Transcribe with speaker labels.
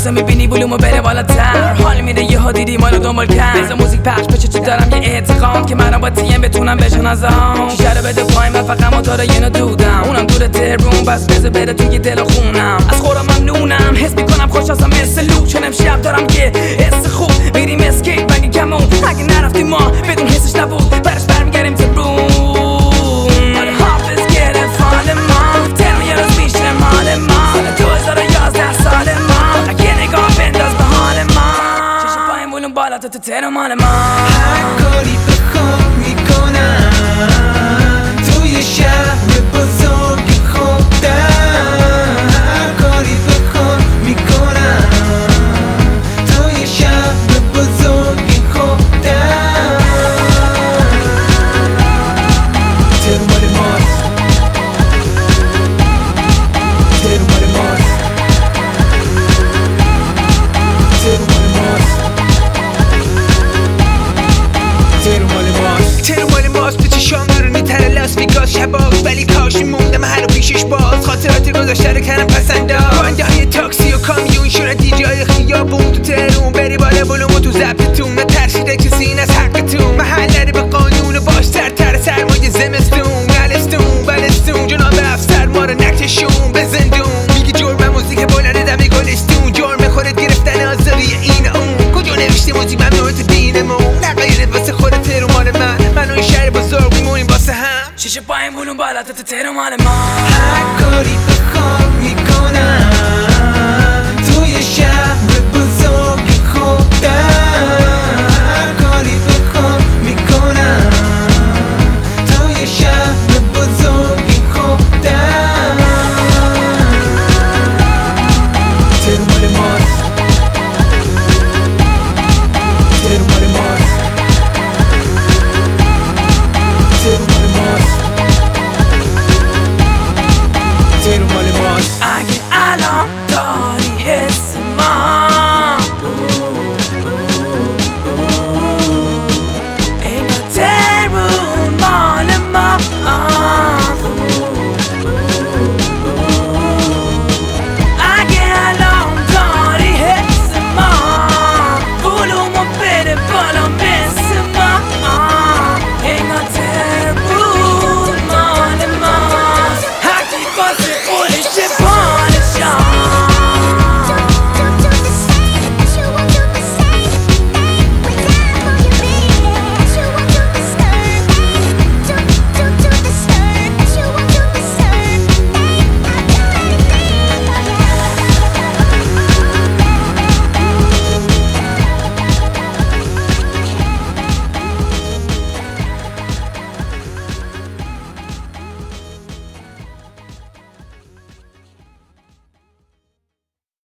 Speaker 1: عکس میبینی ولومو بره بالاتر، حال میده یه ها دیدی مالو دنبال کرد. بذار موزیک پخش بشه چه دارم یه اعتقام که منم با تیم بتونم بشناسم. شیشه رو بده پای من فقط موتور یه دودم، اونم دور ترون بس بذار بره توی دل خونم. از خورم ممنونم، حس میکنم خوش هستم مثل لو، چون امشب دارم که حس خوب میریم اسکیت مگه کمون. اگه نرفتیم ما بدون حسش نبود برش برمیگردیم ترون. آره حافظ گرفت فال ما، ترم یه روز میشه مال ما. سال 2011 سال ما، اگه نگاه بنداز به حال ما. شیشه پایم ولوم بالا تو ترم مال ما.
Speaker 2: هر کاری بخوام میکنم توی شهر بزرگ خودم. هر کاری بخوام میکنم توی شهر بزرگ خودم. ترم مال ماست، ترم مال ماست، ترم مال ماست، ترم مال ماست. ترم مال ماست به چشام نورونی تر لاس ویگاس شباز، ولی کاش میموندم هر پیشش باز. خاطرات گذشته رو کردم پسنداز، راننده های تاکسی و کامیون شدن دیجای خیابون. تو ترون بری بالا ولومو تو ضبطتون، نترسیده کسی این از حقتون. محل نره به قانون باش تر سرمایه زمستون. نلستون بلستون جناب افسر ما رو نکشون به زندون. میگی جرم موزیک بلند دم گلستون، جرم خودت گرفتن آزاری این اون. کجا نوشته موزیک ممنوع تو دینمون، نقایرت واسه خودت ترم مال من و این شهر بزرگ میمونیم واسه هم.
Speaker 1: شیشه پایم ولوم بالا تو ترم مال